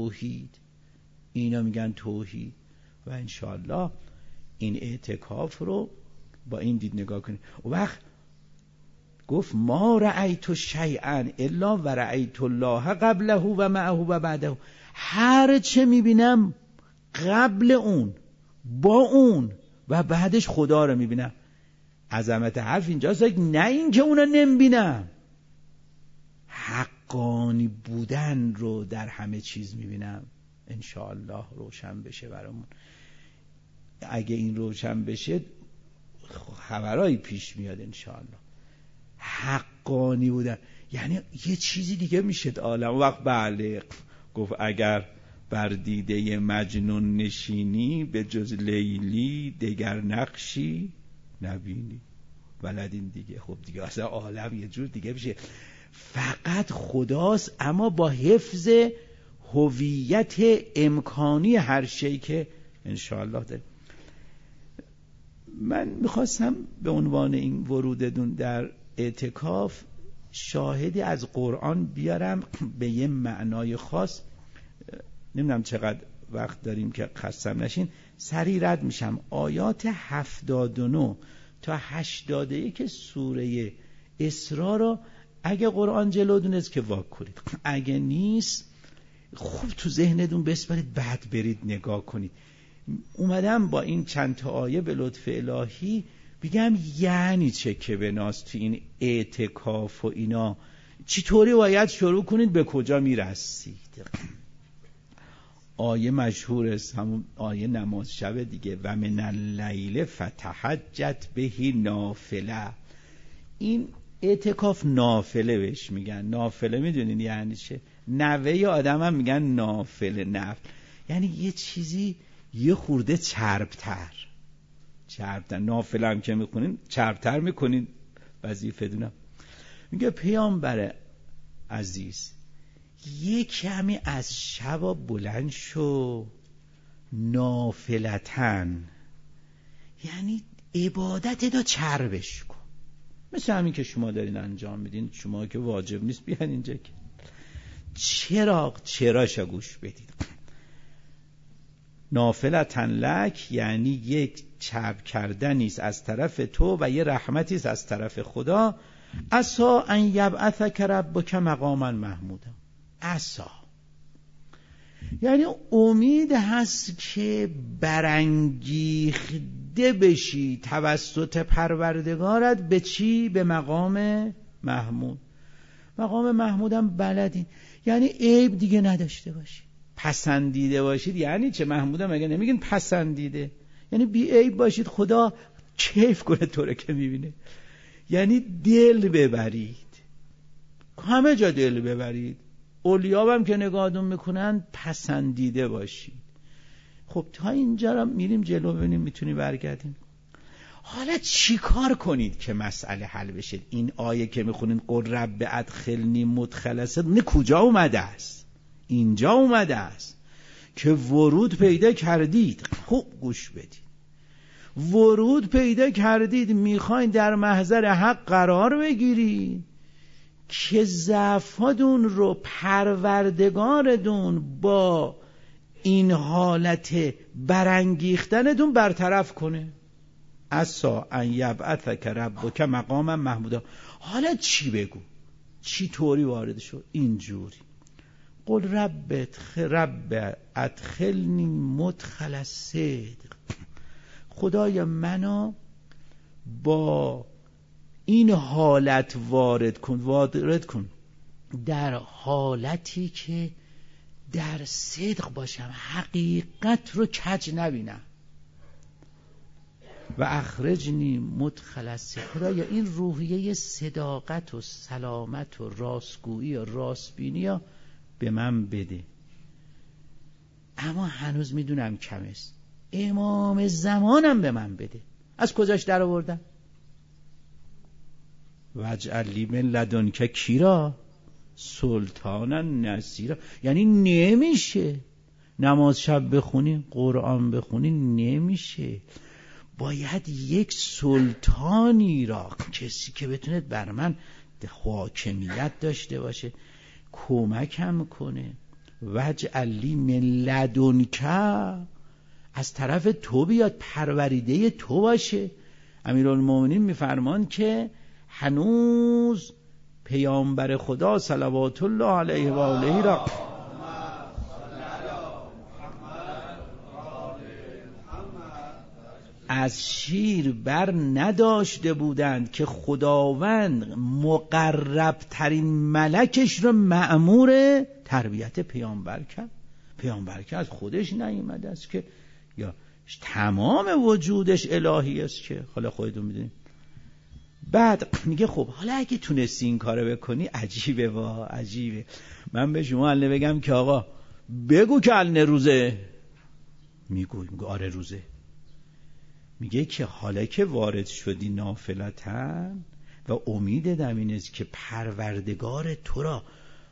میگن توحید. و انشاءالله این اعتکاف رو با این دید نگاه کنید. و وقت گفت ما رأیت شیئا الا و رأیت الله قبله و معه و بعده. هر چه میبینم قبل اون، با اون و بعدش خدا رو میبینم. عظمت حرف اینجاست، نه این که اونا نمیبینم، حقانی بودن رو در همه چیز میبینم. انشاءالله روشن بشه برامون. اگه این روشن بشه خبرایی پیش میاد انشاءالله. حقانی بودن یعنی یه چیزی دیگه میشه عالم. وقت بله گفت اگر بر دیده مجنون نشینی به جز لیلی دگر نقشی نبینی. بلدین دیگه. خب دیگه اصلا عالم یه جور دیگه میشه، فقط خداست، اما با حفظ هویت امکانی هر شی که انشاءالله داره. من میخواستم به عنوان این ورودتون در اعتکاف شاهدی از قرآن بیارم به یه معنای خاص. نمیدونم چقدر وقت داریم که خستم نشین، سریع رد میشم. آیات 79 تا 81 سوره اسراء رو اگه قرآن جلودون است که واک کنید، اگه نیست خوب تو ذهنتون بسپارید، بعد برید نگاه کنید. اومدم با این چند تا آیه به لطف الهی بگم یعنی چه که بناست تو این اعتکاف و اینا چطوری باید شروع کنید، به کجا میرسید. آیه مشهور است، همون آیه نماز شب دیگه، و من اللیل فتهجد به نافله. این اعتکاف نافله بهش میگن. نافله میدونین یعنی چه؟ نوه آدم هم میگن نافله، نفل یعنی یه چیزی یه خورده چربتر. نافله هم که میخونین چربتر میکنین وظیفه دونم. میگه پیامبر عزیز یه کمی از شب بلند شو، نافلتن یعنی عبادت دا چربش کن، مثل همین که شما دارین انجام میدین. شما که واجب نیست بیان اینجا که چراشا گوش بدید. نافلتن لک یعنی یک چرب کردنیست از طرف تو و یه رحمتیست از طرف خدا. عسا ان یبعثک ربک مقاما محمودا. عسا یعنی امید هست که برانگیخته بشی توسط پروردگارت به چی؟ به مقام محمود. مقام محمودم بلدین یعنی عیب دیگه نداشته باشی، پسندیده باشید. یعنی چه؟ محمودم اگه نمیگین پسندیده یعنی بی عیب باشید، خدا کیف کنه تو رو که میبینه، یعنی دل ببرید. همه جا دل ببرید، اولیاء هم که نگاهتون میکنن پسندیده باشید. خب تا اینجا را میریم جلو، ببینیم میتونی برگردیم. حالا چی کار کنید که مسئله حل بشه؟ این آیه که میخونین قل رب ادخلنی مدخل صدق کجا اومده است؟ اینجا اومده است که ورود پیدا کردید. خوب گوش بدید، ورود پیدا کردید، میخواین در محضر حق قرار بگیرید که ضعفاتون رو پروردگارتون با این حالت برانگیختنتون برطرف کنه. عسا ان یبعثک ربک مقاما محمودا. حالا چی بگو؟ چی طوری وارد شد؟ اینجوری قل رب ادخلنی مدخل الصدق. خدایا منو با این حالت وارد کن در حالتی که در صدق باشم، حقیقت رو کج نبینم. و اخرجنی مدخل الصدق. خدایا این روحیه صداقت و سلامت و راستگویی و راستبینی به من بده. اما هنوز میدونم کم است. امام زمانم به من بده. از کجاش در آوردم؟ واجعل لی من لدنک کیرا سلطانا نصیرا. یعنی نمیشه نماز شب بخونی، قرآن بخونی، نمیشه. باید یک سلطانی را، کسی که بتونه بر من حاکمیت داشته باشه، کمکم کنه. واجعل لی من لدنک، از طرف تو بیاد، پروریده تو باشه. امیرالمومنین میفرمان که هنوز پیامبر خدا صلوات الله علیه و آله را از شیر بر نداشته بودند که خداوند مقرب ترین ملکش رو مأمور تربیت پیامبر کرد. پیامبر که از خودش نیامده است که، یا تمام وجودش الهی است که حالا خودتون میدونید. بعد میگه خب حالا اگه تونستی این کارو بکنی، عجیبه وا عجیبه. من به شما الان بگم که آقا بگو که الان روزه، میگه آره روزه. میگه که حالا که وارد شدی نافلتاً و امید دم این است که پروردگار تو را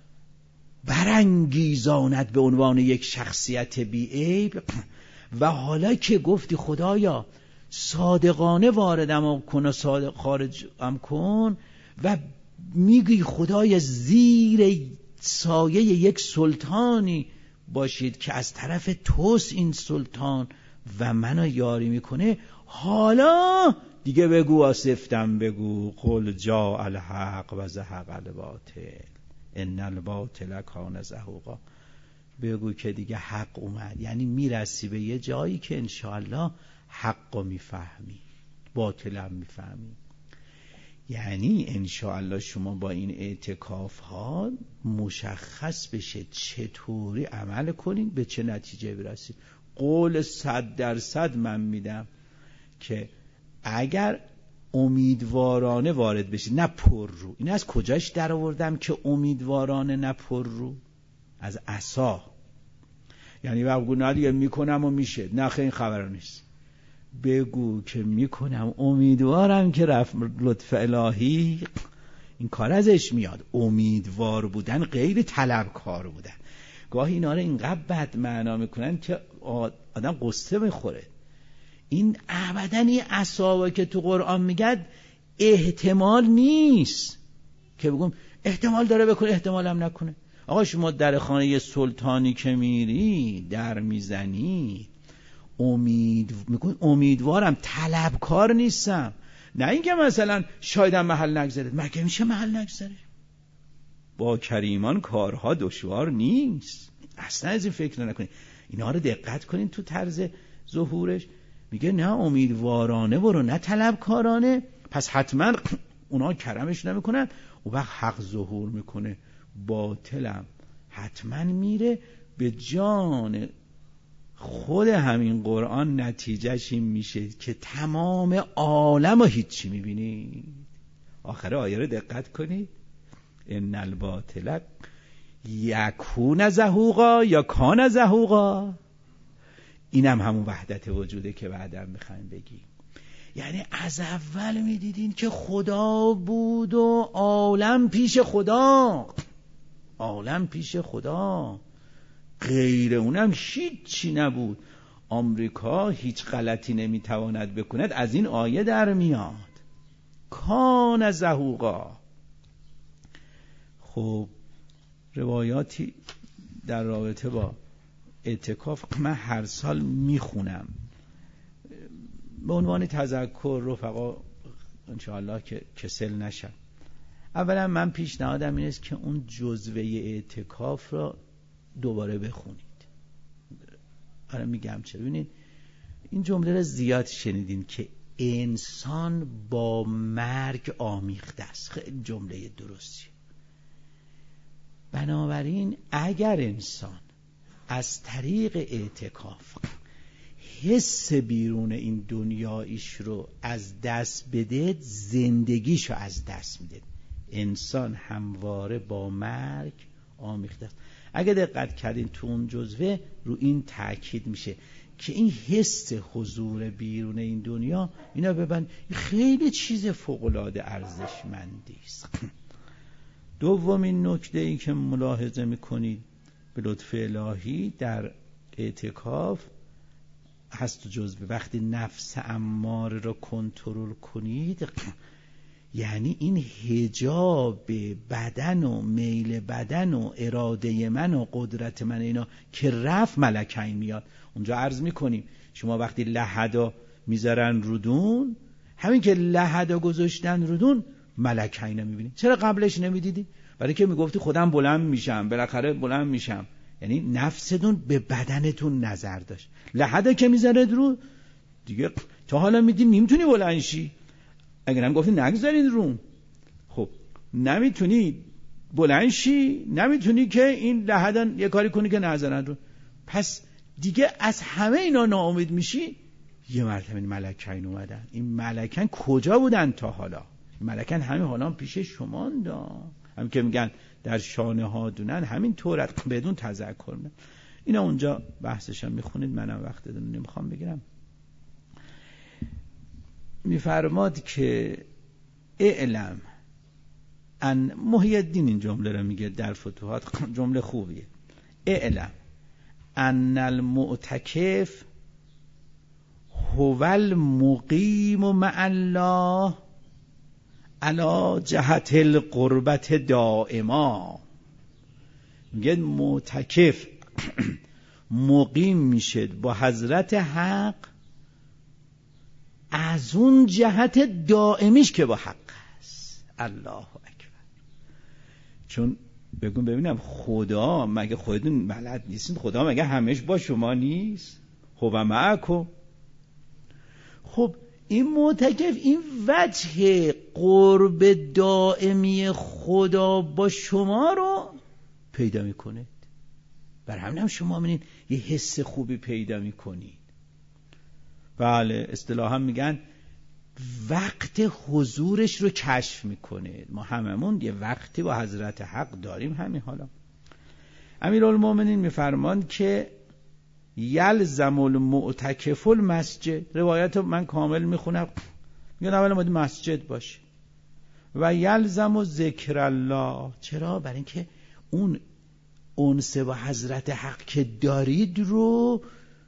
برانگیزاند به عنوان یک شخصیت بی‌عیب، و حالا که گفتی خدایا صادقانه واردم کن و صادق خارجم کن، و میگی خدایا زیر سایه یک سلطانی باشید که از طرف توست این سلطان و منو یاری میکنه، حالا دیگه بگو آسفتم، بگو قل جاء الحق و زهق الباطل ان الباطل کان زهوقا. بگو که دیگه حق اومد. یعنی میرسی به یه جایی که انشاءالله حق رو میفهمی، باطل هم میفهمی. یعنی انشاءالله شما با این اعتکاف ها مشخص بشه چطوری عمل کنین، به چه نتیجه برسید. قول 100% من میدم که اگر امیدوارانه وارد بشید، نه پر رو. این از کجاش در آوردم که امیدوارانه نه پر رو؟ از عصا. یعنی بگو نه دیگه میکنم و میشه، نه خیلی خبر نیست. بگو که میکنم، امیدوارم که رفت لطف الهی این کار ازش میاد. امیدوار بودن غیر طلبکار بودن. گاهی اینا رو اینقدر بد معنا میکنن که آدم قصه میخوره. این ابداً این عصا که تو قرآن میگه احتمال نیست که بگم احتمال داره بکنه احتمال هم نکنه. آقا شما در خانه سلطانی که میری در میزنی، امیدوارم، طلبکار نیستم. نه اینکه مثلا شایدم محل نگذره. مگه میشه محل نگذره؟ با کریمان کارها دشوار نیست. اصلا از این فکر نکنید. اینا رو دقت کنین تو طرز ظهورش. میگه نه امیدوارانه برو، نه طلبکارانه. پس حتما اونا کرمش نمیکنن، و وقت حق ظهور میکنه، باطلم حتما میره به جان خود. همین قرآن نتیجهش این میشه که تمام عالم رو هیچی میبینید. آخر آیه رو دقت کنید. ان الباطل یکون زهوقا یا کان زهوقا. اینم همون وحدت وجوده که بعدا میخوایم بگیم. یعنی از اول میدیدین که خدا بود و عالم پیش خدا، عالم پیش خدا، غیر اونم هیچی نبود. آمریکا هیچ غلطی نمیتواند بکند، از این آیه در میاد کان زهوقا. خب روایاتی در رابطه با اعتکاف من هر سال میخونم به عنوان تذکر رفقا انشاءالله که کسل نشم. اولا من پیشنهادم این است که اون جزوه اعتکاف را دوباره بخونید. آره میگم چه، ببینید این جمله را زیاد شنیدین که انسان با مرگ آمیخته است. خیلی جمله درستیه. بنابراین اگر انسان از طریق اعتکاف حس بیرون این دنیایش رو از دست بده، زندگیشو از دست میده. انسان همواره با مرگ آمیخته است. اگه دقت کردین تو اون جزوه رو این تاکید میشه که این حس حضور بیرون این دنیا، اینا ببین خیلی چیز فوق‌العاده ارزشمندی است. دومین نکته ای که ملاحظه میکنید به لطف الهی در اعتکاف هست تو جزوه، وقتی نفس اماره را کنترل کنید، یعنی این حجاب بدن و میل بدن و اراده من و قدرت من اینا که رفت، ملکین میاد. اونجا عرض میکنیم شما وقتی لحدا میذارن رودون، همین که لحدا گذاشتن رودون ملکین میبینید. چرا قبلش نمیدیدی؟ برای که میگفتی خودم بلند میشم، بالاخره بلند میشم. یعنی نفستون به بدنتون نظر داشت. لحدا که میذارد رو دیگه تا حالا میدی نمیتونی بلند شی. اگر هم گفتی نگذارید رو، خب نمیتونی بلند شی، نمیتونی که این لحدا یه کاری کنی که نذارن رو. پس دیگه از همه اینا ناامید میشی. یه مرتبه این ملکین اومدن. این ملکین کجا بودن تا حالا؟ ملکین همین حالا پیش شما هم که میگن در شانه ها دونن، همین طورت بدون تذکر میدن. اینا اونجا بحثشم میخونید، منم وقت دون نمیخوام بگیرم. میفرماد که اعلم ان محی الدین، این جمله رو میگه در فتوحات، جمله خوبیه. اعلم ان المعتکف هو المقیم مع الله علی جهت القربت دائما. میگه معتکف مقیم میشه با حضرت حق از اون جهت دائمیش که با حق است. الله اکبر. چون ببینم خدا مگه خودتون بلد نیستین؟ خدا مگه همش با شما نیست؟ هو معکم. خب این معتکف این وجه قرب دائمی خدا با شما رو پیدا میکنه. بر همین هم شما میبینید یه حس خوبی پیدا میکنید. بله اصطلاحا میگن وقت حضورش رو کشف میکنه. ما هممون یه وقتی با حضرت حق داریم. همین حالا امیرالمومنین میفرمان که یلزم المعتکف المسجد. روایت من کامل میخونم، میگن اول باید مسجد باشه. و یلزم ذکر الله. چرا؟ برای اینکه اون انس با حضرت حق که دارید رو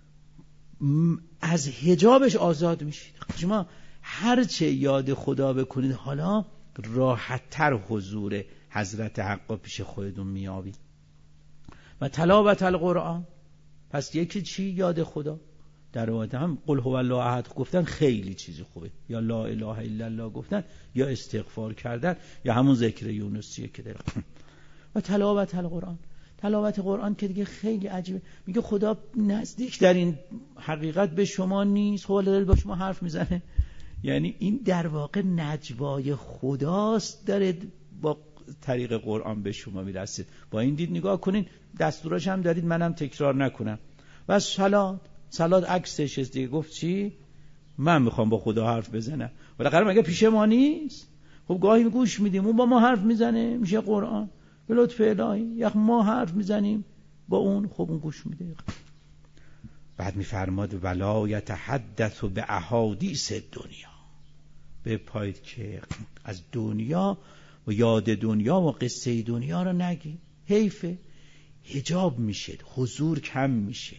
از حجابش آزاد میشید. شما هرچه یاد خدا بکنید حالا راحت‌تر حضور حضرت حق پیش خودتون میابید. و تلاوت القرآن. پس یکی چی؟ یاد خدا. در روایت هم قل هو الله احد گفتن خیلی چیز خوبه، یا لا اله الا الله گفتن، یا استغفار کردن، یا همون ذکر یونسیه که داره. و تلاوت القرآن. تلاوت قرآن که دیگه خیلی عجیبه. میگه خدا نزدیک در این حقیقت به شما نیست، خدا داره با شما حرف میزنه. یعنی این در واقع نجوای خداست، داره با طریق قرآن به شما میرسید. با این دید نگاه کنین، دستوراش هم دارید، منم تکرار نکنم. و صلات عکسش دیگه. گفت چی؟ من میخوام با خدا حرف بزنم. بالاخره مگه پیش ما نیست؟ خب گاهی گوش میدیم، اون با ما حرف میزنه میشه قرآن به لطف الهی، یک ما حرف میزنیم با اون، خب اون گوش میده. بعد میفرماد ولا یتحدث به احادیث دنیا، به پایید که از دنیا و یاد دنیا و قصه دنیا رو نگی، حیفه، حجاب میشه، حضور کم میشه.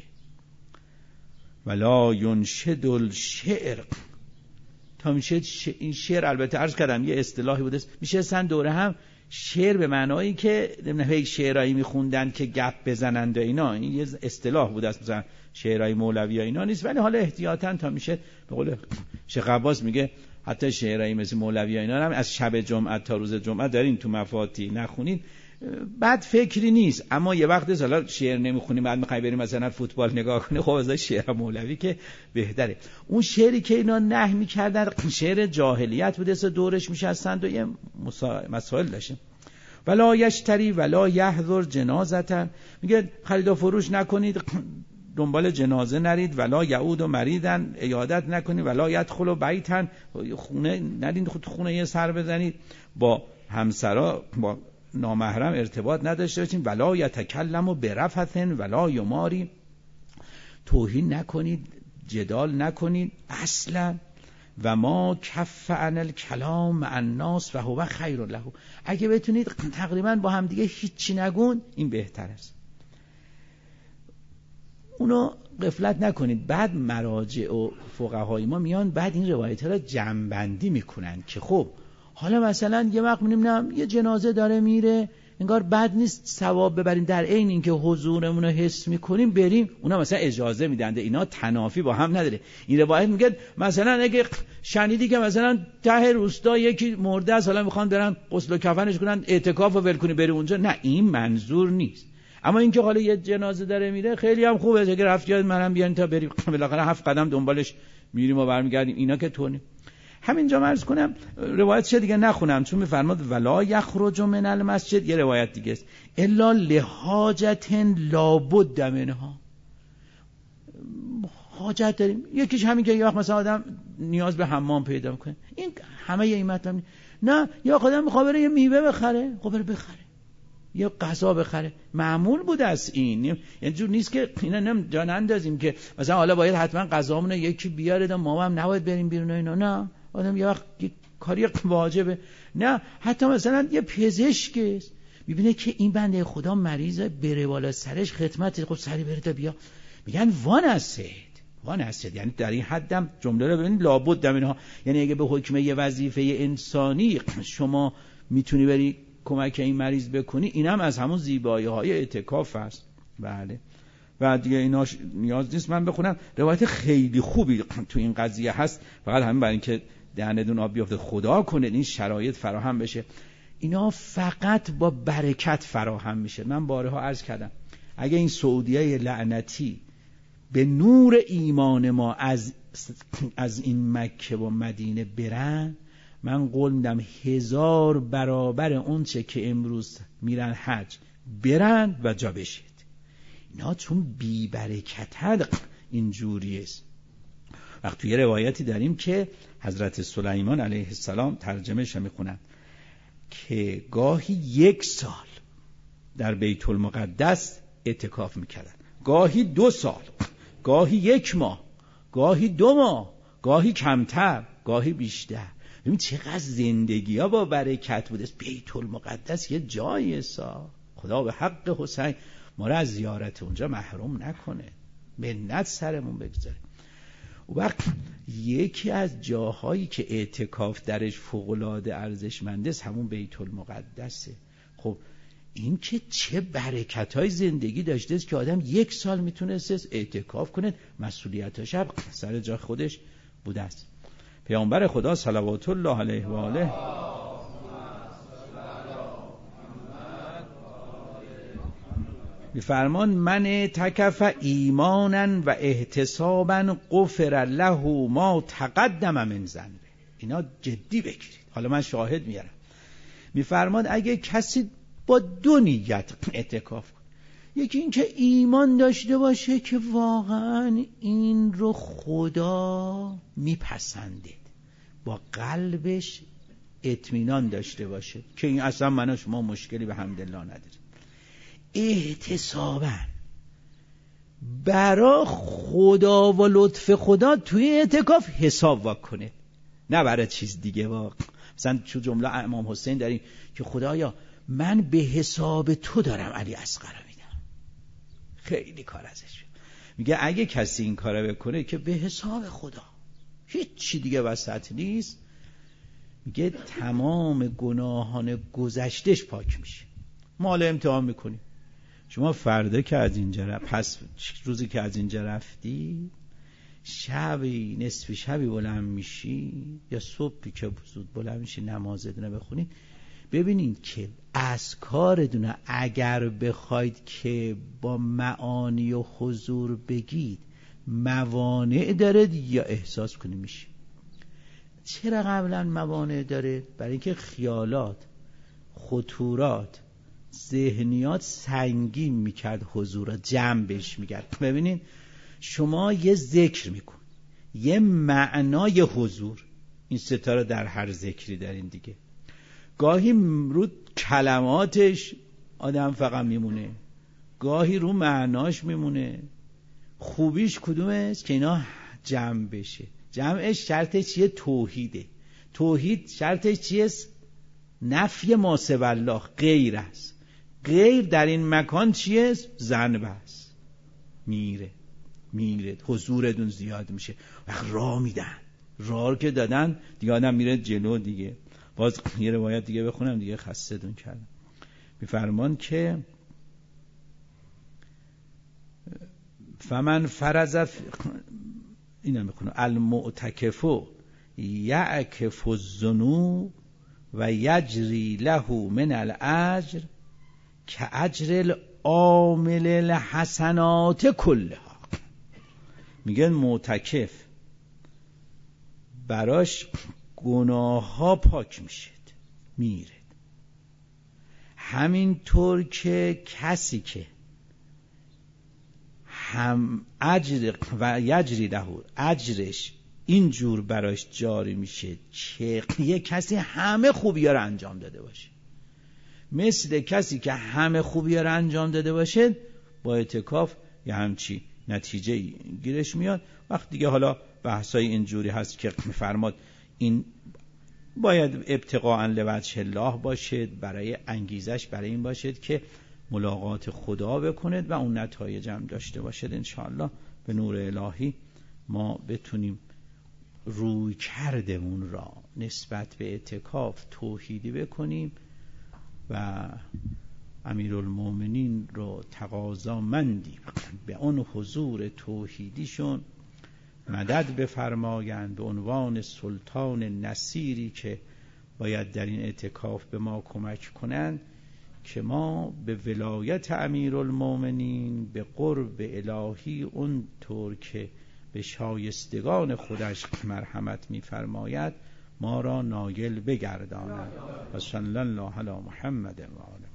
ولا ینشد الشعر، تا میشه این شعر، البته عرض کردم یه اصطلاحی بوده، میشه سن دوره هم شعر به معنایی که نمیدونم شعرایی میخوندن که گپ بزنند و اینا، این یه اصطلاح بوده است، مثلا شعرهای مولوی ها اینا نیست، ولی حالا احتیاطاً تا میشه به قول شیخ عباس میگه حتی شعرهای مثل مولوی ها اینا هم از شب جمعه تا روز جمعه دارین تو مفاتی نخونید، بعد فکری نیست. اما یه وقت حالا شعر نمیخونیم بعد میخوای بریم مثلا فوتبال نگاه کنی، خب از شعر مولوی که بهتره. اون شعری که اینا نهی میکردن شعر جاهلیت بوده، دورش میشستند و یه مسائل داشتیم. ولا یشتری ولا یحضر جنازه، میگه خرید و فروش نکنید، دنبال جنازه نرید، ولا یعود و مریدن، عیادت نکنید، ولا یدخل بیتن، خونه نرید خونه یه سر بزنید، با همسرا با نامحرم ارتباط نداشته باشین، ولا یتکلم برفث ولا یماری، توهین نکنید، جدال نکنید اصلا. و ما کف عن الکلام مع الناس و هو خیر له، اگه بتونید تقریبا با هم دیگه هیچی نگون این بهتر است، اونو غفلت نکنید. بعد مراجع و فقهای ما میان بعد این روایت ها را جمع‌بندی میکنن که خب حالا مثلا یه وقت می‌بینیم یه جنازه داره میره، انگار بد نیست ثواب ببریم، در عین اینکه حضورمون رو حس میکنیم بریم، اونا مثلا اجازه میدن، اینا تنافی با هم نداره. این روایت میگه مثلا اگه شنیدی که مثلا ته روستا یکی مرده است، حالا میخوان برن غسل و کفنش کنن، اعتکاف ول کنی بری اونجا، نه این منظور نیست. اما اینکه حالا یه جنازه داره میره خیلی هم خوبه، اگه رفت یاد منم بیان تا بریم بالاخره 7 قدم دنبالش میریم و برمیگردیم، اینا که تو نه. همینجا عرض کنم روایت چه دیگه نخونم، چون میفرماد ولا یخرج من المسجد، یه روایت دیگه است، الا لحاجت لابد منها، حاجت داریم، یکیش همین که یه وقت مثلا آدم نیاز به حمام پیدا کنه، این همه این مطلب نه، یا آدم میخواد بره یه میوه بخره، خب بره بخره، یا غذا بخره، معمول بود از این، یعنی جور نیست که اینا نم جان اندازیم که مثلا حالا باید حتما غذامون یکی بیاره ما هم نباید بریم بیرون اینا، نه، آدم یه وقت کاری واجبه، نه حتی مثلا یه پزشک میبینه که این بنده خدا مریضه، بره بالا سرش خدمت، خب سری بره تا بیا، میگن وان است، یعنی در این حدم جمله رو ببینید لابد منها، یعنی اگه به حکم یه وظیفه انسانی شما میتونی بری کمک این مریض بکنی، اینم از همون زیبایی‌های اعتکاف است. بله و دیگه اینا نیاز نیست من بخونم، روایت خیلی خوبی تو این قضیه هست، فقط همین برای اینکه دهنتون آب بیفته خدا کنه این شرایط فراهم بشه، اینا فقط با برکت فراهم میشه. من بارها عرض کردم اگه این سعودیه لعنتی به نور ایمان ما از این مکه و مدینه برن، من قول میدم 1000 برابر اون چه که امروز میرن حج برن و جا بشید. اینا چون بی برکت اینجوری است. وقت توی روایتی داریم که حضرت سلیمان علیه السلام ترجمهش میخونم که گاهی 1 سال در بیت المقدس اعتکاف میکردن، گاهی 2 سال، گاهی 1 ماه، گاهی 2 ماه، گاهی کمتر، گاهی بیشتر. ببین چقدر زندگی ها با برکت بوده. بیت المقدس یه جایی خدا به حق حسین ما را از زیارت اونجا محروم نکنه، منت سرمون بگذاره. و وقت یکی از جاهایی که اعتکاف درش فوق‌العاده ارزشمنده است همون بیت المقدسه. خب این که چه برکت‌های زندگی داشته است که آدم 1 سال میتونست اعتکاف کنه، مسئولیتاش هم سر جا خودش بوده است. پیامبر خدا صلوات الله علیه و آله میفرمان من تکف ایمانا و احتسابا غفر له ما تقدم من ذنبه. اینا جدی بگیرید. حالا من شاهد میارم. میفرمان اگه کسی با 2 نیت اعتکاف کنه، یکی این که ایمان داشته باشه که واقعا این رو خدا میپسنده، با قلبش اطمینان داشته باشه که این اصلا من و شما مشکلی به حمدالله نداریم. احتساباً برای خدا و لطف خدا توی اعتکاف حساب واکنه، نه برای چیز دیگه. مثلا چو جمله امام حسین داریم که خدایا من به حساب تو دارم علی اصغر میدم. خیلی کار ازش. میگه اگه کسی این کارو بکنه که به حساب خدا، هیچ چی دیگه وسط نیست، میگه تمام گناهان گذشتهش پاک میشه. ما حالا امتحان میکنیم. شما فردا که از اینجا پس روزی که از اینجا رفتی، شبی نصف شبی بلند میشی یا صبحی که زود بلند میشی نمازتونه بخونید، ببینید که از کارتونه اگر بخواید که با معانی و حضور بگید موانع داره یا احساس کنی میشه. چرا قبلا موانع داره؟ برای اینکه خیالات، خطورات، ذهنیات سنگین میکرد، حضور جمع بهش میکرد. ببینید شما یه ذکر میکن، یه معنای حضور، این ستاره در هر ذکری دارین دیگه. گاهی رو کلماتش آدم فقط میمونه، گاهی رو معناش میمونه. خوبیش کدومه است؟ که اینا جمع بشه. جمعش شرطش چیه؟ توحیده. توحید شرطش چیه؟ نفی ما سوی الله، غیر است. غیر در این مکان چیه؟ زن بس میره حضورتون زیاد میشه. وقت راه میدن، راه که دادن دیگه آدم میره جلو دیگه. باز یه روایت دیگه بخونم دیگه خسته‌تون کردم. میفرمان که فمن فرض اینا میخونم المعتکف یعکف الذنوب و یجری له من الاجر که اجر العامل الحسنات کلها. میگن معتکف براش گناه ها پاک میشه، میره. همینطور که کسی که هم اجر و یجری له اجرش اینجور براش جاری میشه که یه کسی همه خوبی‌ها رو انجام داده باشه، مثل کسی که همه خوبی‌ها رو انجام داده باشه، با اعتکاف یه همچی نتیجه گیرش میاد. وقت دیگه حالا بحثای اینجوری هست که میفرماد این باید ابتغاء لوجه الله باشد، برای انگیزش برای این باشد که ملاقات خدا بکند و اون نتایج هم داشته باشد. انشاءالله به نور الهی ما بتونیم روی کردمون را نسبت به اعتکاف توحیدی بکنیم و امیرالمومنین رو تقاضا مندیم به اون حضور توحیدیشون مدد بفرمایند به عنوان سلطان نصیری که باید در این اعتکاف به ما کمک کنند که ما به ولایت امیرالمومنین به قرب الهی اون طور که به شایستگان خودش مرحمت می‌فرماید ما را نایل بگرداند. و صلی الله علی محمد و آله.